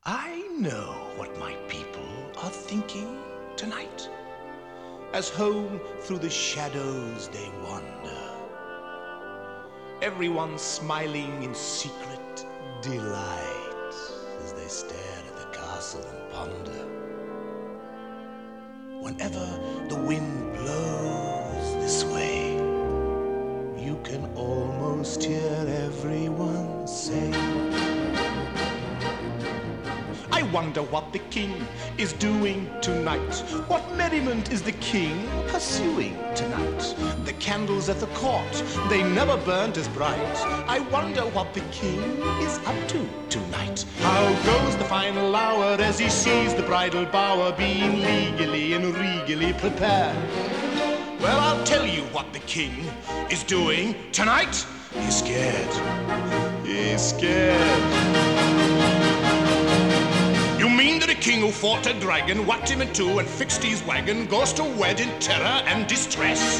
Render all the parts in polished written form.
I know what my people are thinking tonight, as home through the shadows they wander, everyone smiling in secret delight as they stare at the castle and ponder. Whenever the wind blows this way, you can almost hear everyone say, I wonder what the king is doing tonight. What merriment is the king pursuing tonight? The candles at the court, they never burned as bright. I wonder what the king is up to tonight. How goes the final hour as he sees the bridal bower being legally and regally prepared? Well, I'll tell you what the king is doing tonight. He's scared. He's scared. You mean that a king who fought a dragon, whacked him in two and fixed his wagon, goes to wed in terror and distress?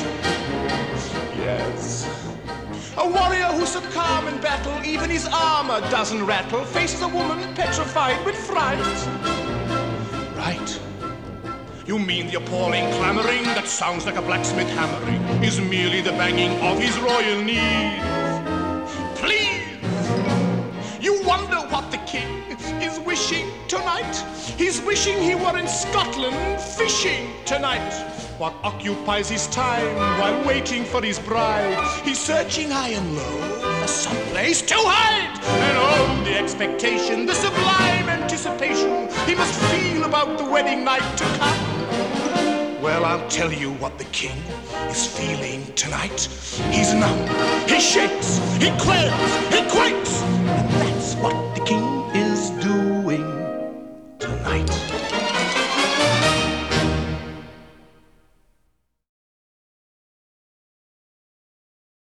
Yes. A warrior who's so calm in battle, even his armor doesn't rattle, faces a woman petrified with fright. Right. You mean the appalling clamoring that sounds like a blacksmith hammering is merely the banging of his royal knees? Please! You wonder what the king is wishing tonight? He's wishing he were in Scotland fishing tonight. What occupies his time while waiting for his bride? He's searching high and low for some place to hide. And oh, the expectation, the sublime anticipation he must feel about the wedding night to come. Well, I'll tell you what the king is feeling tonight. He's numb, he shakes, he quails, he quakes. And that's what the king is doing